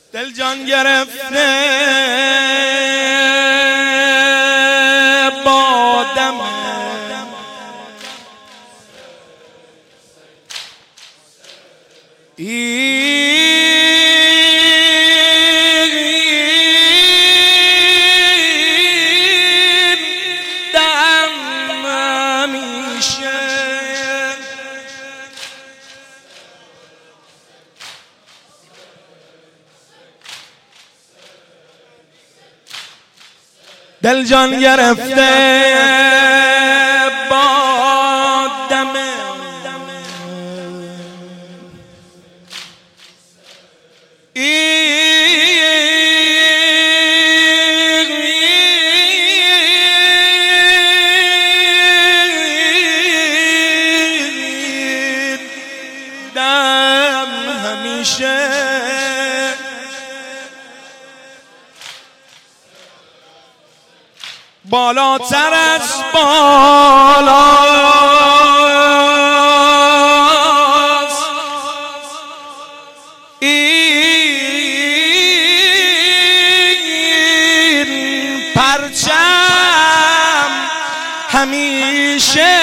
دل جان گرفته با دم این دم همیشه دل جان گرفته با دم این دم همیشه بالاتر از بالاست این پرچم همیشه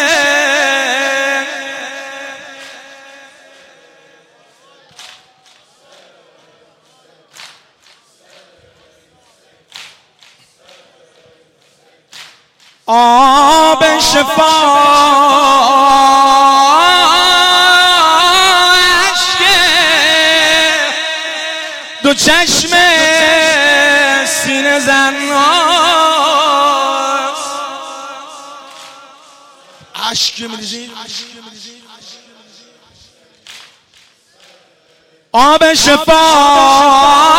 آب شفا اشک دو چشم سینه زن اشک می‌ریزی آب شفا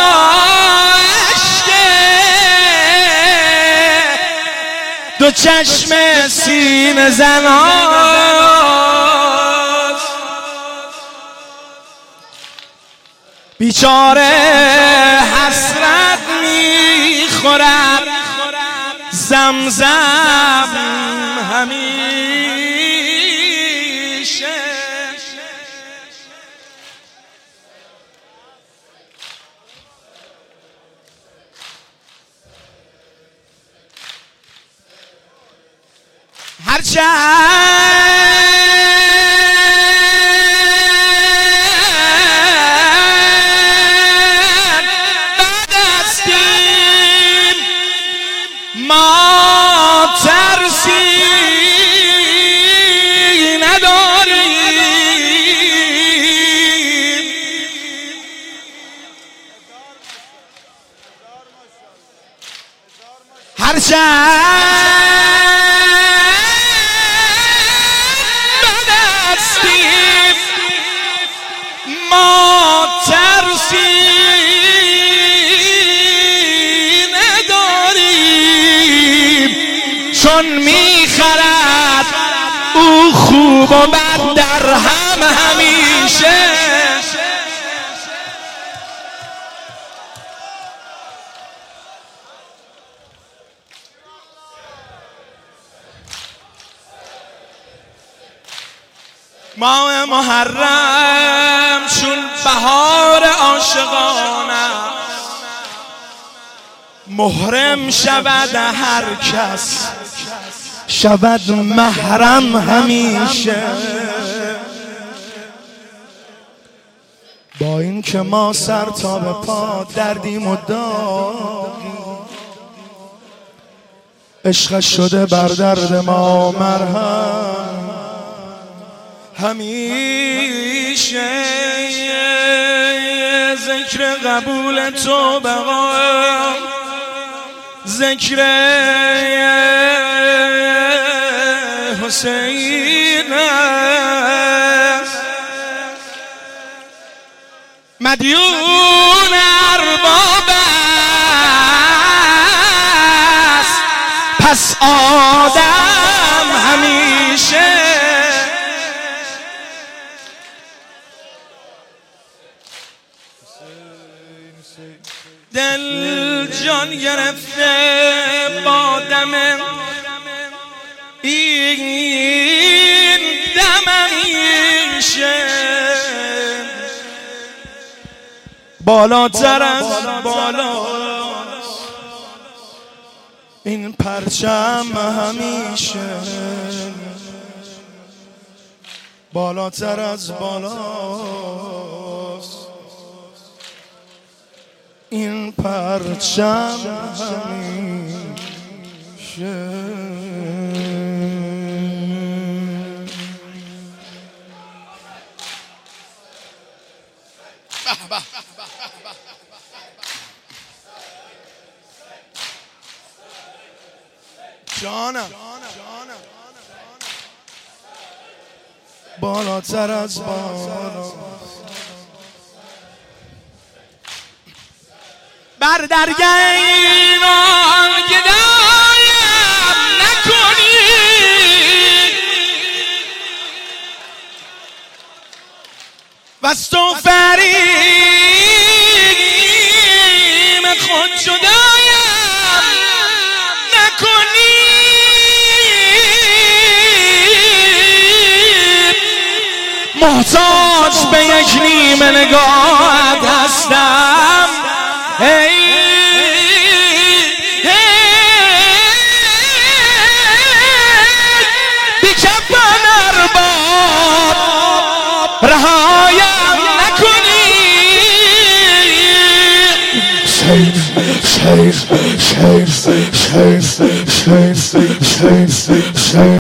دو چشم سینه زناست بیچاره حسرت میخورد زمزم همیشه هرچند بد هستیم ما ترسی نداریم هرچند ما ترسی نداریم چون میخرد او خوب و بد در هم همیشه ماه محرم چون بهار عاشقانه محرم شود هر کس شود محرم همیشه با این که ما سر تا به پا دردیم و داغیم عشق شده بر درد ما مرهم همیشه ذکر قبول تو بقا ذکر حسین است مدیون ارباب است پس آدم همیشه دل جان گرفته با دم این دم همیشه بالاتر از بالا این پرچم همیشه بالاتر از بالاست این پرچم همیشه جانم بالاتر از بالا بر درگیران گدایم نکنی وز تو فریم خود جدایم نکنی محتاج به یک نیمه نگاهت هستم بیکفن ارباب رهایم نکنی شیر